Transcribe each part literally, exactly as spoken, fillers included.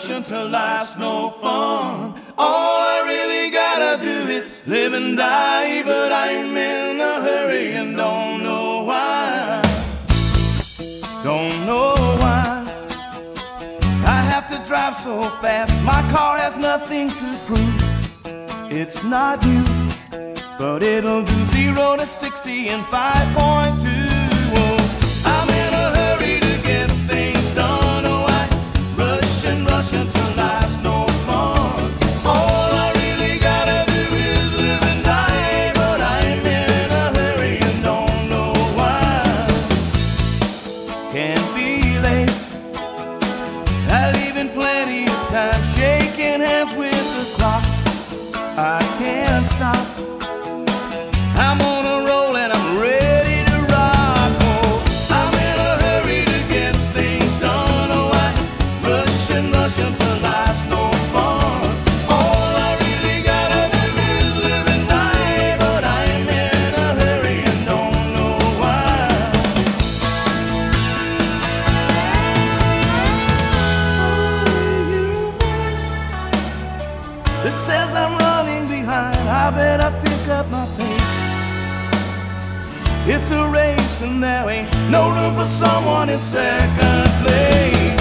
rushing till life's no fun. All I really gotta do is live and die, but I'm in a hurry and don't know why. Don't know why I have to drive so fast. My car has nothing to prove. It's not new, but it'll do zero to sixty in five point two. Oh, I'm in a hurry to get things done. Oh, I rush and rush until life's no fun. All I really gotta do is live and die, but I'm in a hurry and don't know why. Can't be late, I leave in plenty of time, shaking hands with the clock. I can't stop, I'm on a roll and I'm ready to rock. Oh, I'm in a hurry to get things done. Oh, I rush and rush until life's no fun. All I really gotta do is live and die, but I'm in a hurry and don't know why. It says I'm running behind, I better pick up my pace. It's a race and there ain't no room for someone in second place.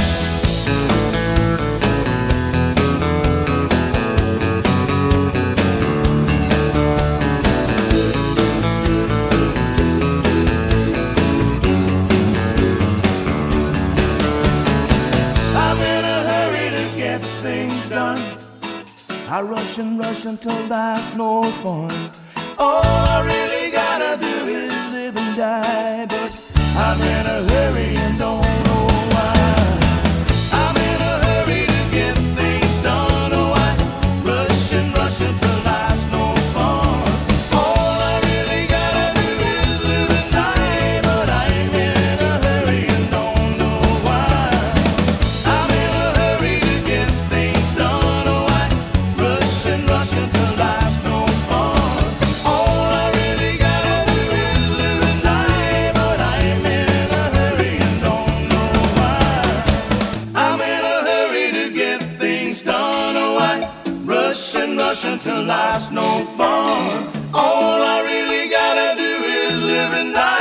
I'm in a hurry to get things done. I rush and rush until life's no fun. All I really gotta do is live and die, but I'm in a hurry and don't know why. I'm in a hurry to get things done. Oh, I rush and rush until life's no fun. All I really gotta do is live and die, but I'm in a hurry and don't know why. I'm in a hurry to get things done. Oh, I rush and rush until life's no fun. All I really gotta do is live and die, but I'm in a hurry and don't know why. I'm in a hurry to get things done. Oh, I rush and rush until life's no fun. All I really gotta do is live and die.